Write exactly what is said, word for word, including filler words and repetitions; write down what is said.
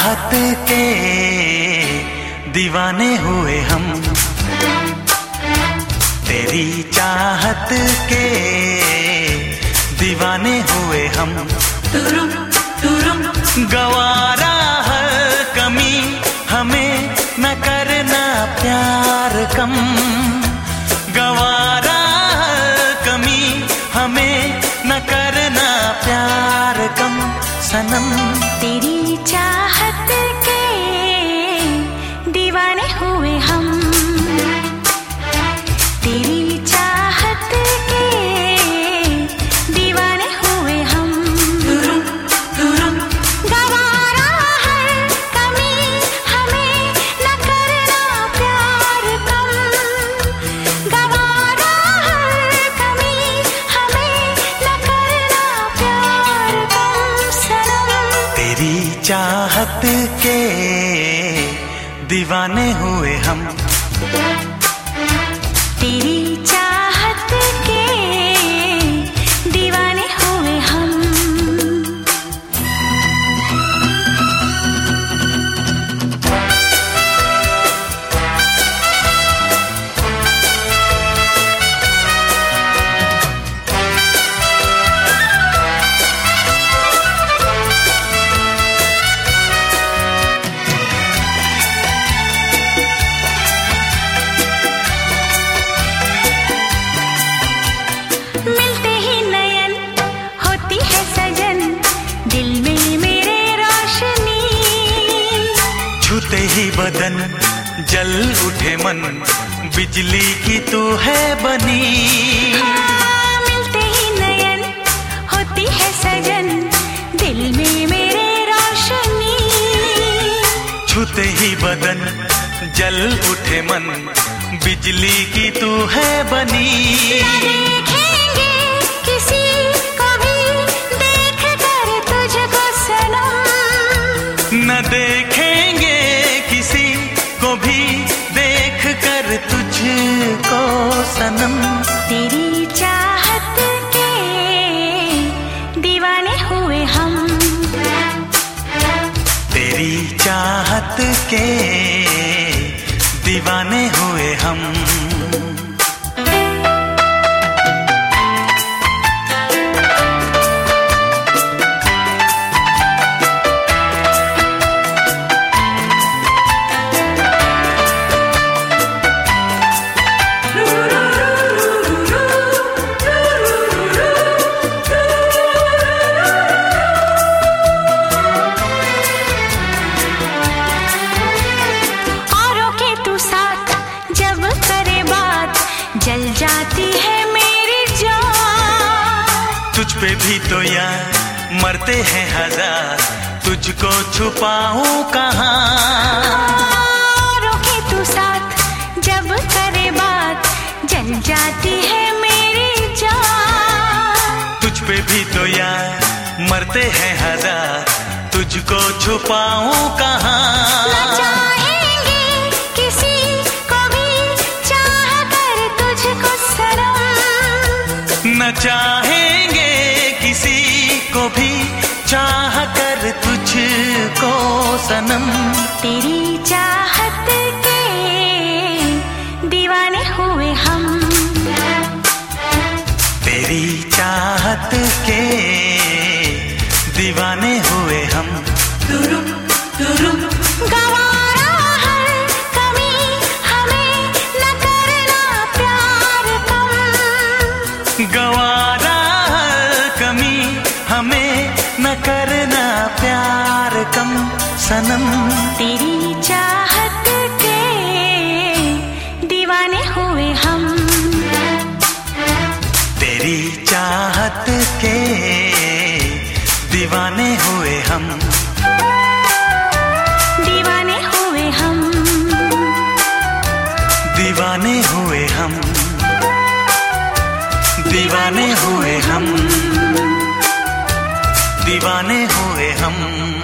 चाहत के दीवाने हुए हम, तेरी चाहत के दीवाने हुए हम। तुरुम तुरुम गवारा हर कमी हमें न करना प्यार कम, गवारा हर कमी हमें न करना प्यार कम सनम। तेरी चाहत के दीवाने हुए हम, तेरी चाहत के दीवाने हुए हम। तुरुम तुरुम गवारा हर कमी हमें न करना प्यार कम, गवारा हर कमी हमें न करना प्यार कम सनम। तेरी चाहत के दीवाने हुए हम, तेरी चाहत के दीवाने हुए हम। मिलते ही नयन होती है सजन, दिल में मेरे रोशनी। छूते ही बदन जल उठे मन, बिजली की तू है बनी। हाँ, मिलते ही नयन होती है सजन, दिल में मेरे रोशनी। छूते ही बदन जल उठे मन, बिजली की तू है बनी। देखेंगे किसी को भी देख कर तुझको सनम, न देखेंगे किसी को भी देख कर तुझको सनम। तेरी चाहत के दीवाने हुए हम, तेरी चाहत के दीवाने हुए हम। औरों के तू साथ जब करे बात, जल जाती है मेरी जान। तुझ पे भी तो यार मरते हैं हजार, तुझको छुपाऊं कहाँ। औरों के तू साथ जब करे बात, जल जाती है मेरी जान। तुझ पे भी तो यार मरते हैं हजार, तुझको छुपाऊं कहाँ। न चाहेंगे किसी को भी चाह कर तुझको सनम, न चाहेंगे किसी को भी चाह कर तुझको सनम। तेरी चाहत के दीवाने हुए हम, तेरी चाहत के दीवाने हुए हम। तुरुम तुरुम गवारा हर कमी हमें न करना प्यार कम, गवारा हर कमी हमें न करना प्यार कम सनम। तेरी चाहत के दीवाने हुए हम, तेरी चाहत के दीवाने हुए हम, दीवाने हुए हम, दीवाने हुए हम, दीवाने हुए हम, दीवाने हुए हम।